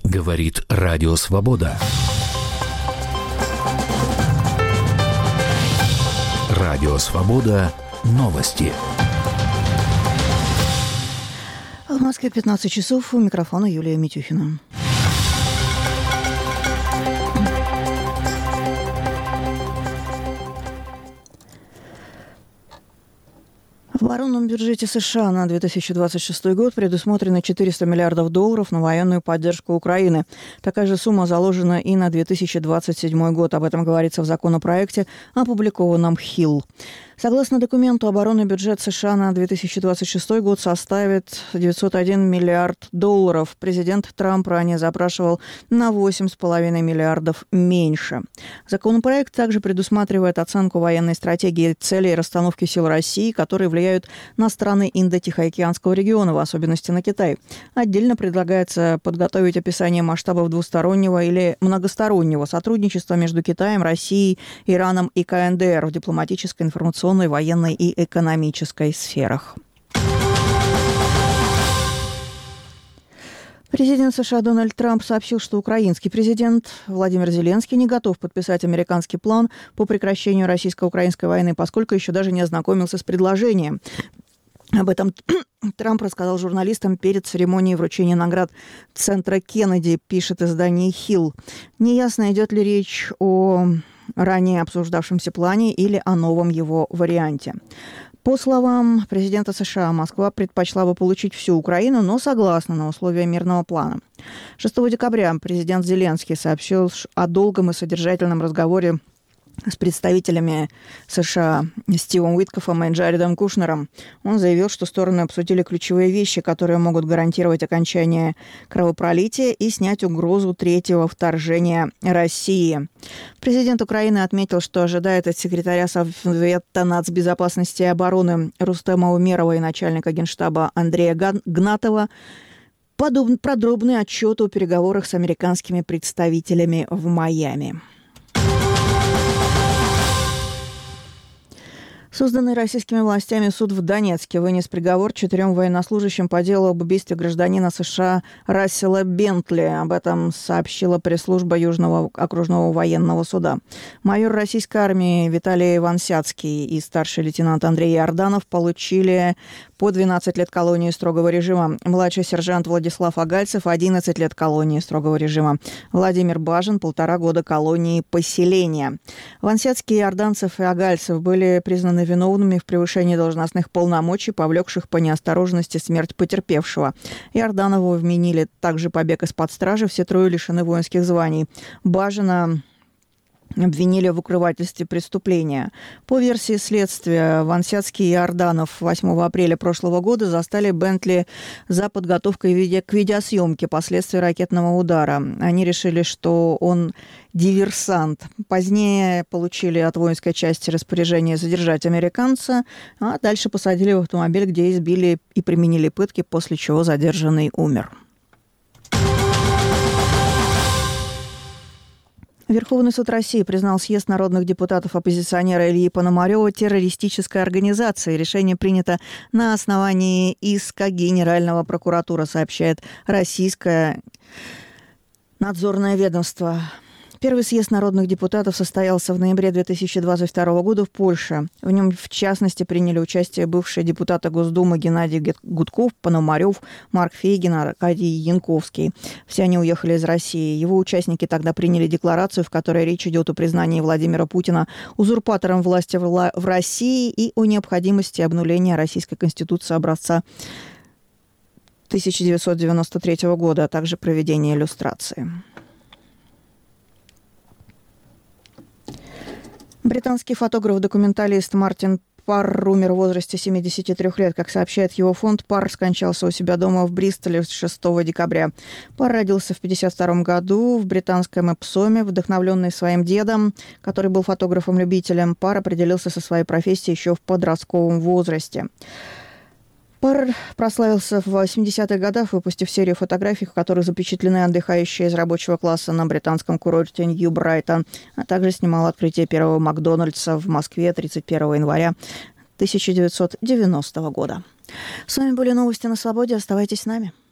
Говорит Радио Свобода. Радио Свобода. Новости. В Москве 15 часов. У микрофона Юлия Митюхина. В оборонном бюджете США на 2026 год предусмотрено $400 миллиардов на военную поддержку Украины. Такая же сумма заложена и на 2027 год. Об этом говорится в законопроекте, опубликованном Hill. Согласно документу, оборонный бюджет США на 2026 год составит $901 миллиард. Президент Трамп ранее запрашивал на $8,5 миллиардов меньше. Законопроект также предусматривает оценку военной стратегии целей и расстановки сил России, которые влияют на страны Индо-Тихоокеанского региона, в особенности на Китай. Отдельно предлагается подготовить описание масштабов двустороннего или многостороннего сотрудничества между Китаем, Россией, Ираном и КНДР в дипломатической, информационной, военной и экономической сферах. Президент США Дональд Трамп сообщил, что украинский президент Владимир Зеленский не готов подписать американский план по прекращению российско-украинской войны, поскольку еще даже не ознакомился с предложением. Об этом Трамп рассказал журналистам перед церемонией вручения наград Центра Кеннеди, пишет издание Hill. Неясно, идет ли речь о ранее обсуждавшемся плане или о новом его варианте. По словам президента США, Москва предпочла бы получить всю Украину, но согласна на условия мирного плана. 6 декабря президент Зеленский сообщил о долгом и содержательном разговоре с представителями США Стивом Уиткофом и Джаредом Кушнером. Он заявил, что стороны обсудили ключевые вещи, которые могут гарантировать окончание кровопролития и снять угрозу третьего вторжения России. Президент Украины отметил, что ожидает от секретаря Совета нацбезопасности и обороны Рустема Умерова и начальника Генштаба Андрея Гнатова подробный отчет о переговорах с американскими представителями в Майами. Созданный российскими властями суд в Донецке вынес приговор 4 военнослужащим по делу об убийстве гражданина США Рассела Бентли. Об этом сообщила пресс-служба Южного окружного военного суда. Майор российской армии Виталий Вансяцкий и старший лейтенант Андрей Иорданов получили по 12 лет колонии строгого режима. Младший сержант Владислав Агальцев – 11 лет колонии строгого режима. Владимир Бажин – 1,5 года колонии поселения. Вансяцкий, Иорданцев и Агальцев были признаны виновными в превышении должностных полномочий, повлекших по неосторожности смерть потерпевшего. Иорданову вменили также побег из-под стражи, все трое лишены воинских званий. Бажина обвинили в укрывательстве преступления. По версии следствия, Вансяцкий и Иорданов 8 апреля прошлого года застали Бентли за подготовкой к видеосъемке последствий ракетного удара. Они решили, что он диверсант. Позднее получили от воинской части распоряжение задержать американца, а дальше посадили в автомобиль, где избили и применили пытки, после чего задержанный умер. Верховный суд России признал съезд народных депутатов оппозиционера Ильи Пономарёва террористической организацией. Решение принято на основании иска Генерального прокуратуры, сообщает российское надзорное ведомство. Первый съезд народных депутатов состоялся в ноябре 2022 года в Польше. В нем, в частности, приняли участие бывшие депутаты Госдумы Геннадий Гудков, Пономарёв, Марк Фейгин, Аркадий Янковский. Все они уехали из России. Его участники тогда приняли декларацию, в которой речь идет о признании Владимира Путина узурпатором власти в России и о необходимости обнуления Российской Конституции образца 1993 года, а также проведения иллюстрации. Британский фотограф-документалист Мартин Парр умер в возрасте 73 лет. Как сообщает его фонд, Парр скончался у себя дома в Бристоле 6 декабря. Парр родился в 1952 году в британском Эпсоме. Вдохновленный своим дедом, который был фотографом-любителем, Парр определился со своей профессией еще в подростковом возрасте. Парр прославился в 80-х годах, выпустив серию фотографий, в которых запечатлены отдыхающие из рабочего класса на британском курорте Нью-Брайтон, а также снимал открытие первого Макдональдса в Москве 31 января 1990 года. С вами были новости на Свободе. Оставайтесь с нами.